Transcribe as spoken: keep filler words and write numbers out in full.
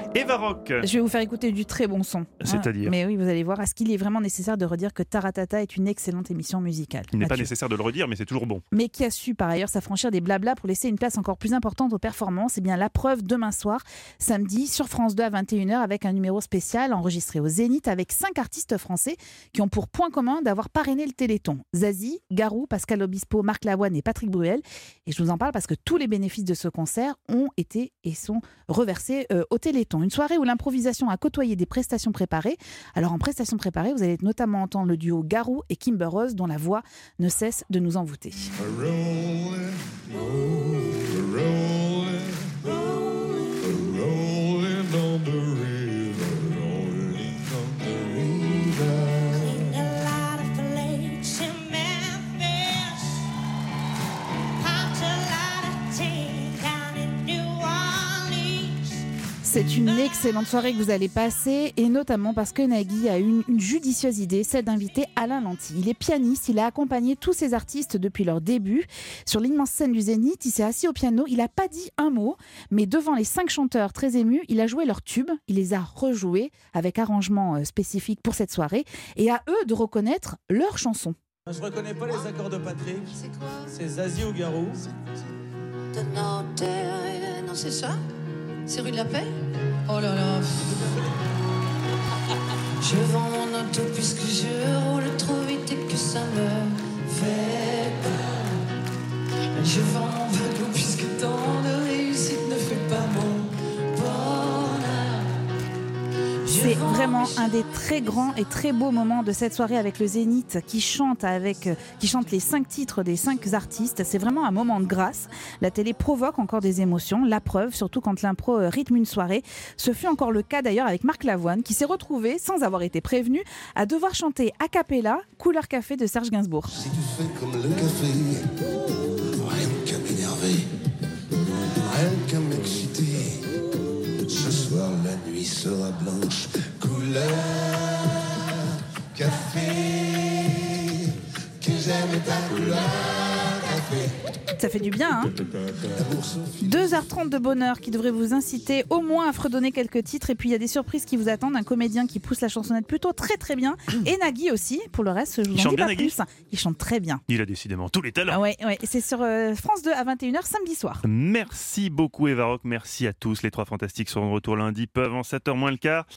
Eva Rock. Je vais vous faire écouter du très bon son. C'est-à-dire hein. Mais oui, vous allez voir, est-ce qu'il est vraiment nécessaire de redire que Taratata est une excellente émission musicale? Il n'est pas Mathieu. nécessaire de le redire, mais c'est toujours bon. Mais qui a su par ailleurs s'affranchir des blablas pour laisser une place encore plus importante aux performances. Et bien la preuve demain soir, samedi, sur France deux à vingt et une heures, avec un numéro spécial enregistré au Zénith avec cinq artistes français qui ont pour point commun d'avoir parrainé le Téléthon. Zazie, Garou, Pascal Obispo, Marc Lavoine et Patrick Bruel. Et je vous en parle parce que tous les bénéfices de ce concert ont été et sont reversés euh, au Téléthon. Une soirée où l'improvisation a côtoyé des prestations préparées. Alors en prestations préparées, vous allez notamment entendre le duo Garou et Kimber Rose dont la voix ne cesse de nous envoûter. C'est une excellente soirée que vous allez passer, et notamment parce que Nagui a une, une judicieuse idée, celle d'inviter Alain Lanty. Il est pianiste, il a accompagné tous ces artistes depuis leur début. Sur l'immense scène du Zénith, il s'est assis au piano, il n'a pas dit un mot, mais devant les cinq chanteurs très émus, il a joué leurs tubes, il les a rejoués avec arrangement spécifique pour cette soirée, et à eux de reconnaître leurs chansons. Je reconnais pas les accords de Patrick. C'est quoi? C'est Zazie ou Garou. De Nanterre, non c'est ça? C'est rue de la Paix? Oh là là. Je vends mon auto puisque je roule trop vite et que ça me fait peur. Je vends mon wagon puisque tant de réussite ne fait pas mon bonheur. C'est vraiment un des très grands et très beaux moments de cette soirée avec le Zénith qui chante, avec, qui chante les cinq titres des cinq artistes. C'est vraiment un moment de grâce. La télé provoque encore des émotions, la preuve, surtout quand l'impro rythme une soirée. Ce fut encore le cas d'ailleurs avec Marc Lavoine qui s'est retrouvé, sans avoir été prévenu, à devoir chanter a cappella Couleur Café de Serge Gainsbourg. Si tu fais comme le café, rien qu'à m'énerver, rien qu'à m'exciter, ce soir la nuit sera blanche, couleur café, que j'aime ta couleur café. Ça fait du bien, hein? deux heures trente de bonheur qui devrait vous inciter au moins à fredonner quelques titres. Et puis il y a des surprises qui vous attendent. Un comédien qui pousse la chansonnette plutôt très très bien. Et Nagui aussi. Pour le reste, je vous Il en chante dis bien, pas Nagui plus. Il chante très bien. Il a décidément tous les talents. Ah ouais, ouais. C'est sur euh, France deux à vingt et une heures samedi soir. Merci beaucoup Eva Rock, merci à tous. Les trois fantastiques seront de retour lundi, peu avant sept heures moins le quart.